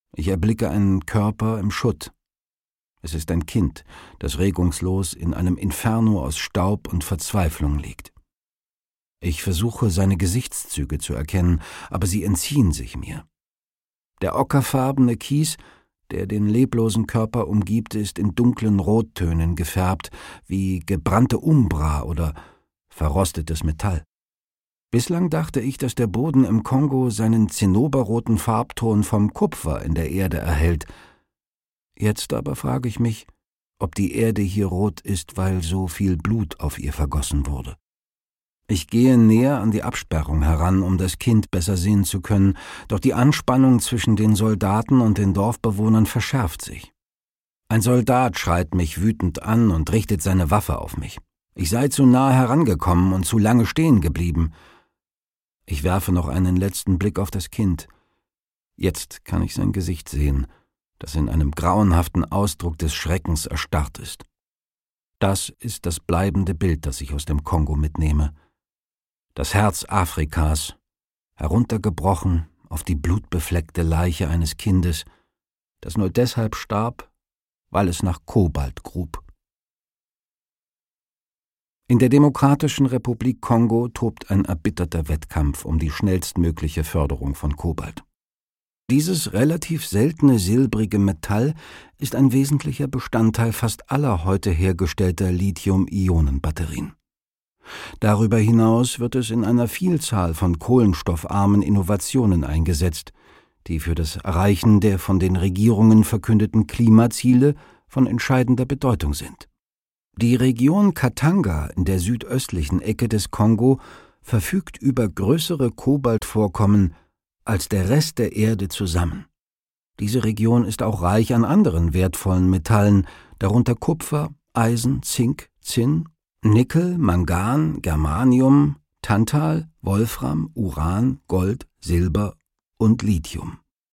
Ich erblicke einen Körper im Schutt. Es ist ein Kind, das regungslos in einem Inferno aus Staub und Verzweiflung liegt. Ich versuche, seine Gesichtszüge zu erkennen, aber sie entziehen sich mir. Der ockerfarbene Kies, der den leblosen Körper umgibt, ist in dunklen Rottönen gefärbt, wie gebrannte Umbra oder verrostetes Metall. Bislang dachte ich, dass der Boden im Kongo seinen zinnoberroten Farbton vom Kupfer in der Erde erhält. Jetzt aber frage ich mich, ob die Erde hier rot ist, weil so viel Blut auf ihr vergossen wurde. Ich gehe näher an die Absperrung heran, um das Kind besser sehen zu können, doch die Anspannung zwischen den Soldaten und den Dorfbewohnern verschärft sich. Ein Soldat schreit mich wütend an und richtet seine Waffe auf mich. Ich sei zu nahe herangekommen und zu lange stehen geblieben. Ich werfe noch einen letzten Blick auf das Kind. Jetzt kann ich sein Gesicht sehen, das in einem grauenhaften Ausdruck des Schreckens erstarrt ist. Das ist das bleibende Bild, das ich aus dem Kongo mitnehme. Das Herz Afrikas, heruntergebrochen auf die blutbefleckte Leiche eines Kindes, das nur deshalb starb, weil es nach Kobalt grub. In der Demokratischen Republik Kongo tobt ein erbitterter Wettkampf um die schnellstmögliche Förderung von Kobalt. Dieses relativ seltene silbrige Metall ist ein wesentlicher Bestandteil fast aller heute hergestellter Lithium-Ionen-Batterien. Darüber hinaus wird es in einer Vielzahl von kohlenstoffarmen Innovationen eingesetzt, die für das Erreichen der von den Regierungen verkündeten Klimaziele von entscheidender Bedeutung sind. Die Region Katanga in der südöstlichen Ecke des Kongo verfügt über größere Kobaltvorkommen als der Rest der Erde zusammen. Diese Region ist auch reich an anderen wertvollen Metallen, darunter Kupfer, Eisen, Zink, Zinn, Nickel, Mangan, Germanium, Tantal, Wolfram, Uran, Gold, Silber und Lithium.